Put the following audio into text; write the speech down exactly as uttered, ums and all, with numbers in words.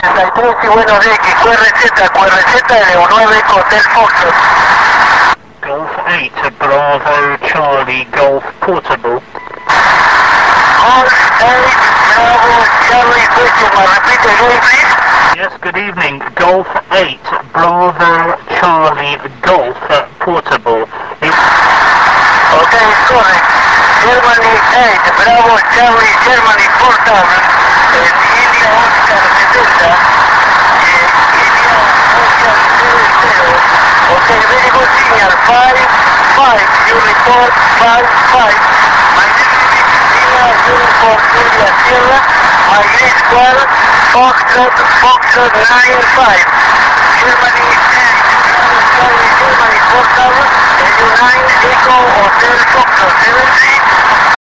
treinta y tres y buenos de X, Q R Z, Q R Z de nueve Hotel Foxtrot. Golf eight, Bravo, Charlie, Golf Portable. Golf eight, Bravo, Charlie, question mark, repeat again please. Yes, good evening. Golf eight, Bravo, Charlie, Golf Portable. It Okay, it's correct. Germany eight, Bravo, Charlie, Germany Portable, and India Oscar setenta, eh, India Oscar zero zero. Okay, very good signal, five five, you report five five. My name is Lima Uniform Julia Sierra, my grade square, Foxtrot, Foxtrot nine five. Germany eight, Bravo, Charlie, Germany Portable, and nine Echo Hotel Foxtrot seven three.